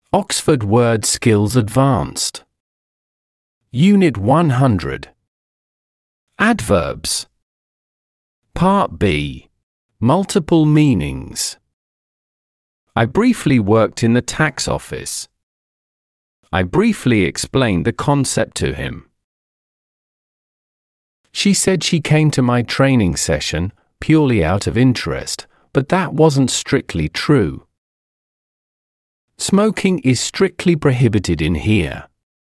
Oxford Word Skills Advanced. Unit 100. Adverbs. Part B. Multiple meanings. I briefly worked in the tax office. I briefly explained the concept to him. She said she came to my training session purely out of interest, but that wasn't strictly true. Smoking is strictly prohibited in here.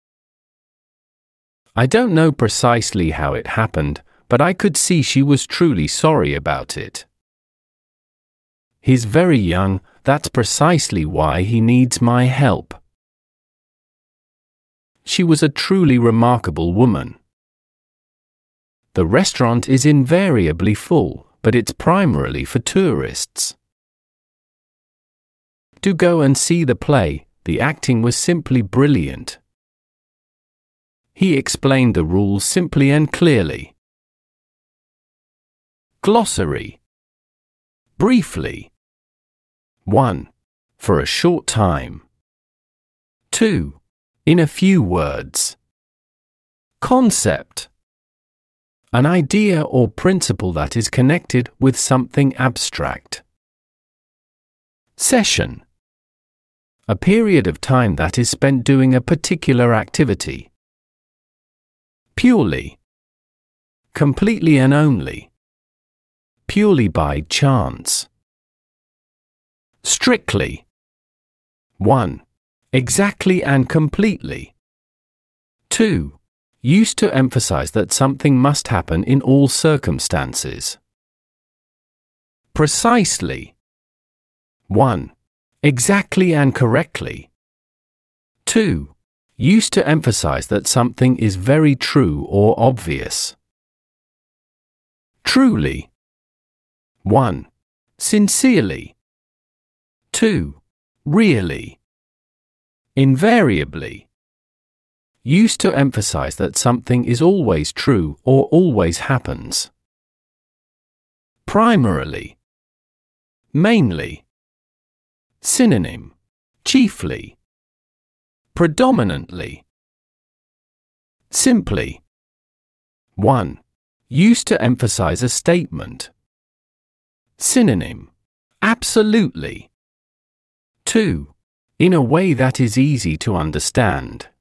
I don't know precisely how it happened, but I could see she was truly sorry about it. He's very young, that's precisely why he needs my help. She was a truly remarkable woman. The restaurant is invariably full, but it's primarily for tourists. Do go and see the play, the acting was simply brilliant. He explained the rules simply and clearly. Glossary. Briefly. 1. For a short time. 2. In a few words. Concept. An idea or principle that is connected with something abstract. Session. A period of time that is spent doing a particular activity. Purely. Completely and only. Purely by chance. Strictly. 1. Exactly and completely. 2. Used to emphasize that something must happen in all circumstances. Precisely. 1. Exactly and correctly. 2. Used to emphasize that something is very true or obvious. Truly. 1. Sincerely. 2. Really. Invariably. Used to emphasize that something is always true or always happens. Primarily. Mainly. Synonym. Chiefly. Predominantly. Simply. 1. Used to emphasize a statement. Synonym. Absolutely. 2. In a way that is easy to understand.